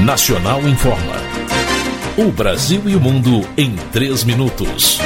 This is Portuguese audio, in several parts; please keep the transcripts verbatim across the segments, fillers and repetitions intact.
Nacional informa. O Brasil e o mundo em três minutos.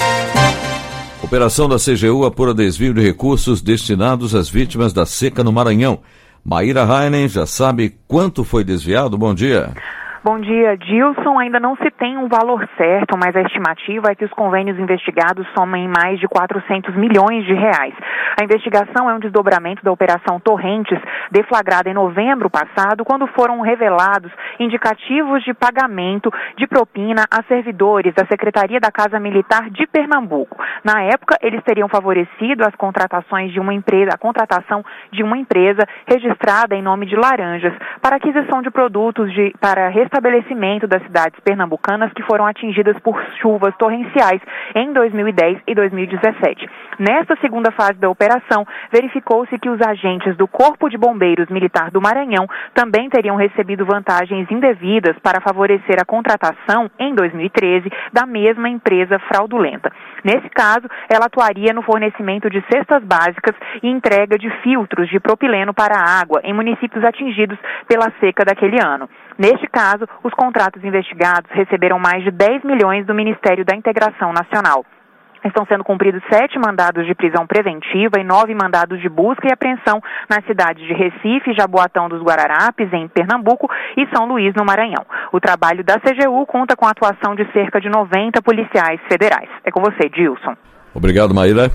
Operação da C G U apura desvio de recursos destinados às vítimas da seca no Maranhão. Maíra Heinen já sabe quanto foi desviado? Bom dia. Bom dia, Dilson. Ainda não se tem um valor certo, mas a estimativa é que os convênios investigados somem mais de quatrocentos milhões de reais. A investigação é um desdobramento da Operação Torrentes, deflagrada em novembro passado, quando foram revelados indicativos de pagamento de propina a servidores da Secretaria da Casa Militar de Pernambuco. Na época, eles teriam favorecido as contratações de uma empresa, a contratação de uma empresa registrada em nome de Laranjas para aquisição de produtos de, para restabelecimento das cidades pernambucanas que foram atingidas por chuvas torrenciais em dois mil e dez e dois mil e dezessete. Nesta segunda fase da operação, verificou-se que os agentes do Corpo de Bombeiros Militar do Maranhão também teriam recebido vantagens indevidas para favorecer a contratação, em dois mil e treze, da mesma empresa fraudulenta. Nesse caso, ela atuaria no fornecimento de cestas básicas e entrega de filtros de propileno para a água em municípios atingidos pela seca daquele ano. Neste caso, os contratos investigados receberam mais de dez milhões do Ministério da Integração Nacional. Estão sendo cumpridos sete mandados de prisão preventiva e nove mandados de busca e apreensão nas cidades de Recife, Jaboatão dos Guararapes, em Pernambuco, e São Luís, no Maranhão. O trabalho da C G U conta com a atuação de cerca de noventa policiais federais. É com você, Dilson. Obrigado, Maíra.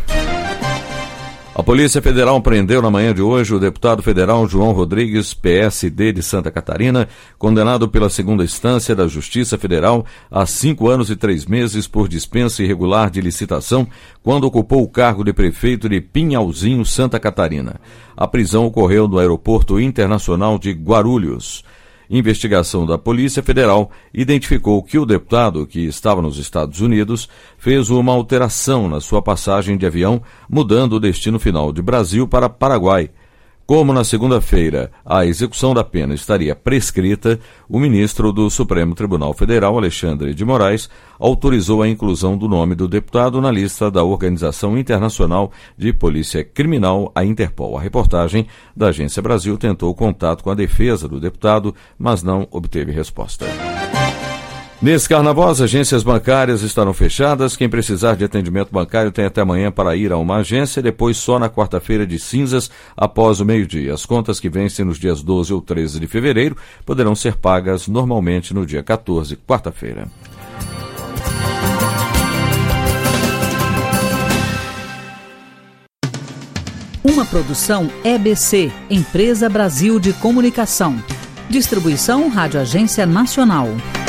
A Polícia Federal prendeu na manhã de hoje o deputado federal João Rodrigues, P S D de Santa Catarina, condenado pela segunda instância da Justiça Federal a cinco anos e três meses por dispensa irregular de licitação, quando ocupou o cargo de prefeito de Pinhalzinho, Santa Catarina. A prisão ocorreu no Aeroporto Internacional de Guarulhos. Investigação da Polícia Federal identificou que o deputado, que estava nos Estados Unidos, fez uma alteração na sua passagem de avião, mudando o destino final de Brasil para Paraguai. Como na segunda-feira a execução da pena estaria prescrita, o ministro do Supremo Tribunal Federal, Alexandre de Moraes, autorizou a inclusão do nome do deputado na lista da Organização Internacional de Polícia Criminal, a Interpol. A reportagem da Agência Brasil tentou contato com a defesa do deputado, mas não obteve resposta. Nesse carnaval, as agências bancárias estarão fechadas. Quem precisar de atendimento bancário tem até amanhã para ir a uma agência, depois só na quarta-feira de cinzas, após o meio-dia. As contas que vencem nos dias doze ou treze de fevereiro poderão ser pagas normalmente no dia quatorze, quarta-feira. Uma produção E B C, Empresa Brasil de Comunicação. Distribuição Rádio Agência Nacional.